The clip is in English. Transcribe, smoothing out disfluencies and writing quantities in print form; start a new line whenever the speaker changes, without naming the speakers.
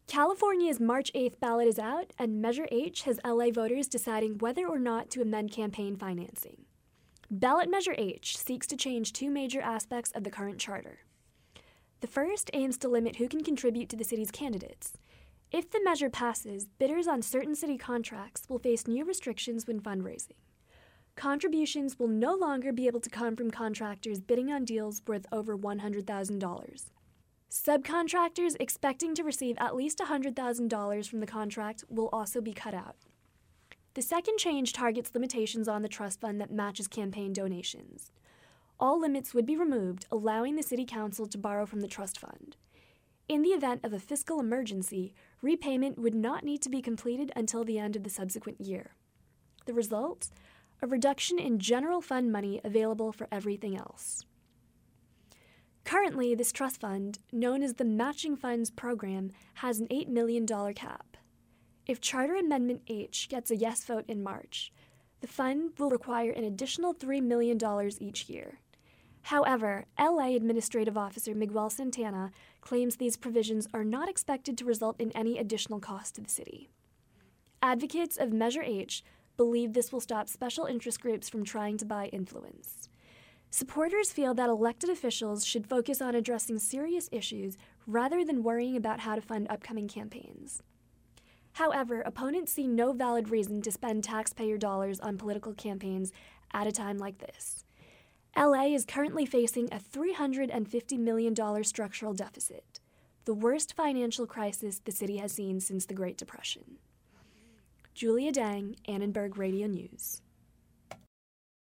California's March 8th ballot is out, and Measure H has LA voters deciding whether or not to amend campaign financing. Ballot Measure H seeks to change two major aspects of the current charter. The first aims to limit who can contribute to the city's candidates. If the measure passes, bidders on certain city contracts will face new restrictions when fundraising. Contributions will no longer be able to come from contractors bidding on deals worth over $100,000. Subcontractors expecting to receive at least $100,000 from the contract will also be cut out. The second change targets limitations on the trust fund that matches campaign donations. All limits would be removed, allowing the City Council to borrow from the trust fund. In the event of a fiscal emergency, repayment would not need to be completed until the end of the subsequent year. The result? A reduction in general fund money available for everything else. Currently, this trust fund, known as the Matching Funds Program, has an $8 million cap. If Charter Amendment H gets a yes vote in March, the fund will require an additional $3 million each year. However, LA Administrative Officer Miguel Santana claims these provisions are not expected to result in any additional cost to the city. Advocates of Measure H believe this will stop special interest groups from trying to buy influence. Supporters feel that elected officials should focus on addressing serious issues rather than worrying about how to fund upcoming campaigns. However, opponents see no valid reason to spend taxpayer dollars on political campaigns at a time like this. LA is currently facing a $350 million structural deficit, the worst financial crisis the city has seen since the Great Depression. Julia Dang, Annenberg Radio News.